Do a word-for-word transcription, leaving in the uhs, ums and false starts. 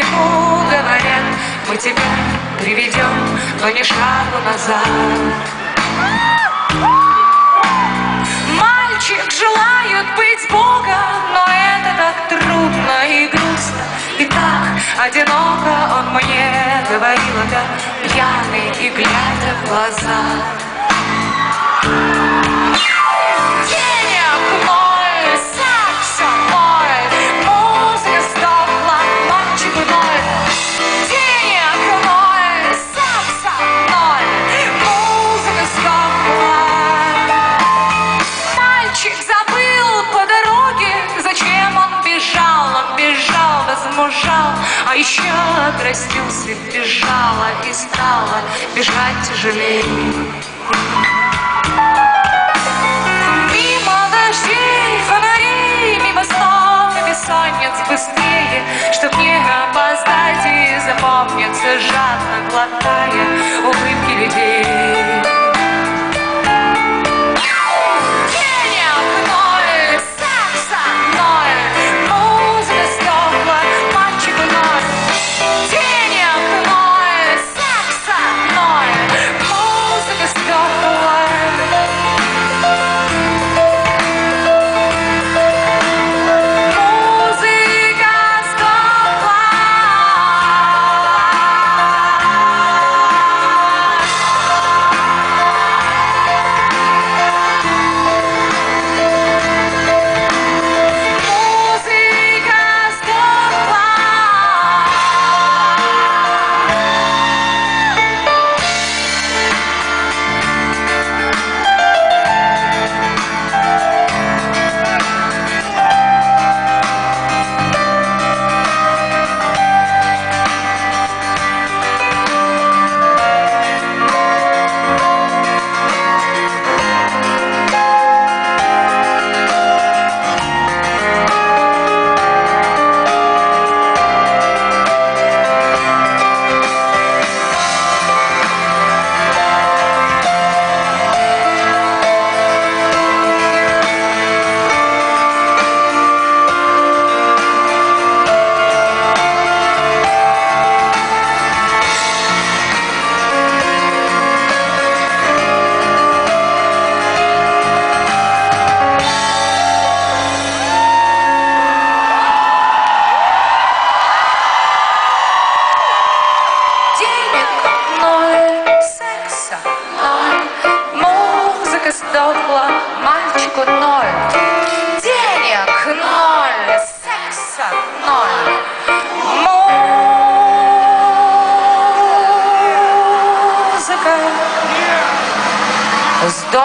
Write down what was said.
ему говорят: мы тебя приведем, но ни шагу назад. Мальчик желает быть Богом, но это так трудно и грустно, и так одиноко. Он мне говорил это пьяный и глядя в глаза. Денег ноль, секса ноль, музыка сдохла, мальчик ноль. Денег ноль, секса ноль, музыка сдохла. Мальчик забыл по дороге, зачем он бежал. Он бежал, возмужал, а еще отрастился, бежала и стала бежать тяжелее. Мимо дождей, фонарей, мимо снов и бессонниц быстрее, чтоб не опоздать и запомниться, жадно глотая улыбки людей. Мальчику ноль, денег ноль, секса ноль, музыка сдохла.